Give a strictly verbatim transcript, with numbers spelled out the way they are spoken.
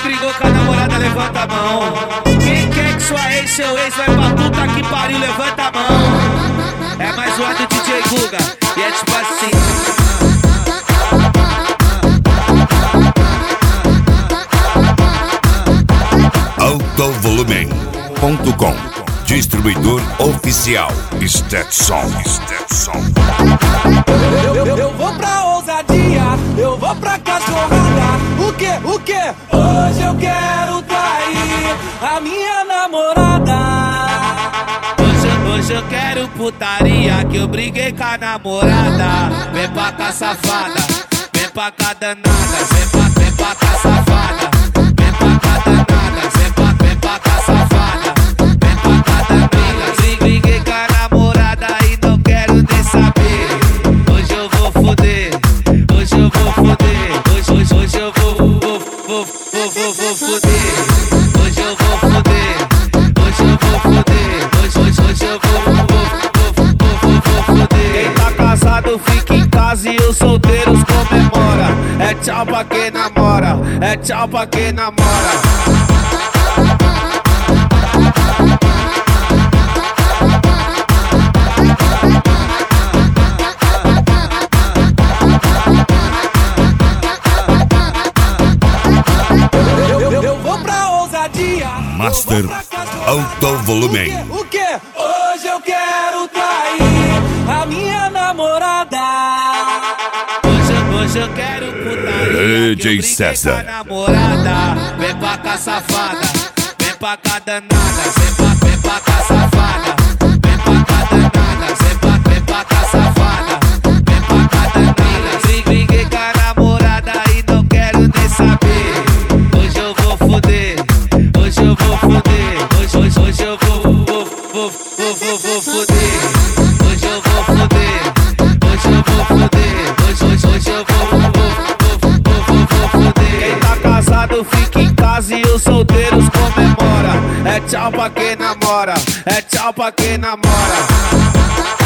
brigou com a namorada, levanta a mão. Quem quer que sua ex, seu ex vai pra puta que pariu, levanta a mão. É mais uma do D J Guga, e é tipo assim. alto volume ponto com, distribuidor oficial Stetson. Stetson. Eu, eu, eu vou pra ousadia, eu vou pra cachorrada. O que, o que? Hoje eu quero trair a minha namorada. Hoje, hoje eu quero putaria, que eu briguei com a namorada. Vem pra cá safada, vem pra cá danada. Vem pra, vem pra cá safada, vem pra cá danada. Vem pra, vem pra cá safada, vem pra cá danada. Briguei com a namorada e não quero nem saber. Hoje eu vou foder, hoje eu vou foder. Hoje, hoje, hoje eu vou, vou, vou, vou, vou, vou foder. Hoje eu vou foder, hoje eu vou foder. Hoje, hoje, hoje eu vou, vou, vou, vou, vou, vou foder. Quem tá casado fica em casa e os solteiros comemora. É tchau pra quem namora, é tchau pra quem namora. Master Alto Volume. O que? Hoje eu quero trair a minha namorada. Hoje, hoje eu quero putaria, D J César. Namorada, vem pra cá safada, vem pra cá danada. Vem pra, vem pra cá safada, vem pra cá danada. Vem pra, vem pra cá safada, vem pra cá danada. Briguei com a namorada e não quero nem saber. Hoje eu vou foder, hoje eu vou foder. Hoje, hoje, hoje eu vou, vou, vou, vou, vou, vou foder. Hoje eu vou foder, hoje eu vou foder. Hoje, hoje, hoje eu vou, vou, vou, vou, vou, vou foder. Quem tá casado fica em casa e os solteiros comemora. É tchau pra quem namora, é tchau pra quem namora.